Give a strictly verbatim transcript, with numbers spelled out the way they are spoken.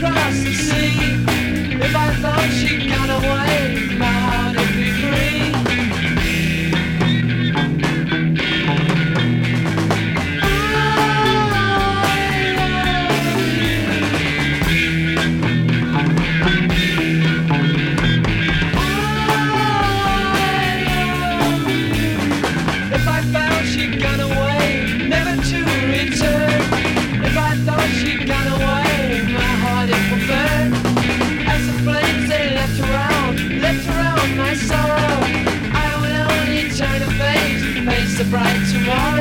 across the sea. If I thought she'd gone away, my heart would be free. If I found she'd gone away, never to return. If I thought she'd gone away, my heart it would burn. As the flames they left around, left around my sorrow, I would only turn a face, face the bright tomorrow.